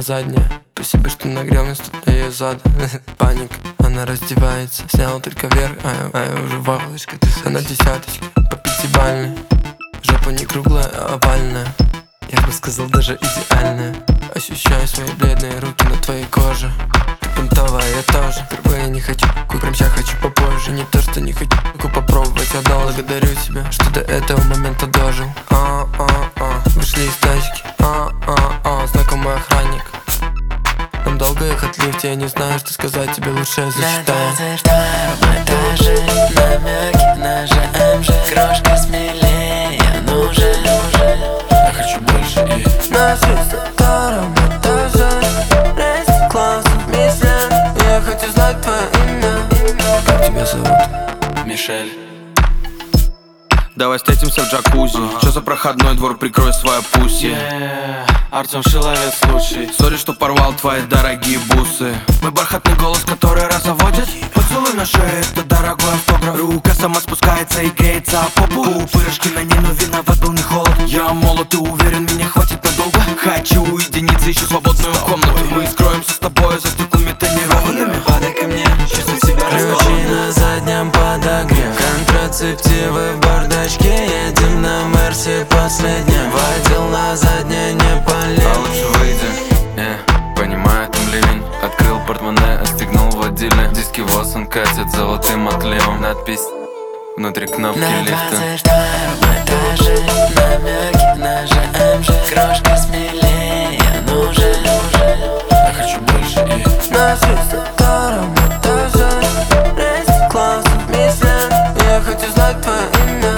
задняя. Спасибо, что нагрел вместо ее зада. Паника, она раздевается. Сняла только вверх, а я уже в облачко. Она десяточка, по пятибалльной. Жопа не круглая, а овальная. Я бы сказал, даже идеальная. Ощущаю свои бледные руки на твоей коже. Ты понтовая, я тоже. Впервые не хочу, прям сейчас хочу попозже. Не то, что не хочу, попробовать, я дал. Благодарю себя, что до этого момента дожил. Вышли из тачки, знакомый охранник. Нам долго ехать в лифте, я не знаю, что сказать тебе, лучше я зачитаю. На 22-м этаже, намеки на ЖМЖ. Крошка смелее, ну же. Я хочу больше и На 22-м этаже, рейс классом, Мишлен. Я хочу знать твое имя. Как тебя зовут? Мишель. Давай встретимся в джакузи. Чё за проходной двор, прикрой свою пуси. Артем Шиловец лучший. Сори, что порвал твои дорогие бусы. Мой бархатный голос, который разоводит. Поцелуй на шее, это дорогой автограф. Рука сама спускается и греется о попу. Пырожки на ней, но виноват был не холод. Я молод и уверен, меня хватит надолго. Хочу уединиться, ищу свободную комнату. Мы скроемся с тобой за стеклами тонированными. Падай ко мне, чувствуй себя Ключи на заднем подогрев. Контрацептивы в бардачке. Едем на Мерсе последнем. Водил на заднее не полез. А лучше выйди, понимаю, там ливень. Открыл портмоне, отстегнул водильник. Диски Воссон катят золотым отливом. Надпись внутри кнопки На лифта. 22-м этаже, намеки на ЖМЖ. Крошка смелее, ну же. Я хочу больше и На 22-м этаже, рейс классом, Мишлен. Я хочу знать твое имя.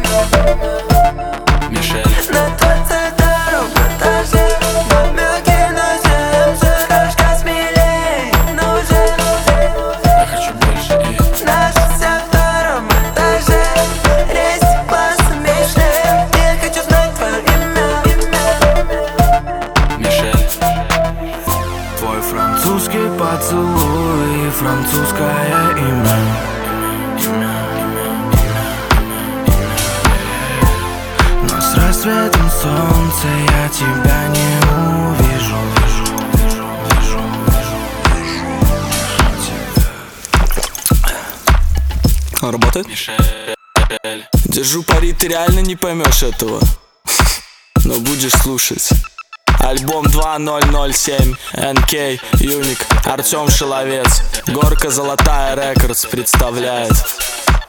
Мишель. На 22-м этаже, намеки на ЖМЖ. Крошка смелее, ну же. Я хочу больше и На 62-м этаже, рейс классом, Мишлен. Я хочу знать твое имя. Мишель. Твой французский поцелуй и французское имя. Но с рассветом солнца я тебя не увижу. Работает? Мишель. Держу пари, ты реально не поймешь этого. Но будешь слушать. Альбом 2007, НК, Юник, Артем Шиловец. Горка Золотая Рекордс представляет.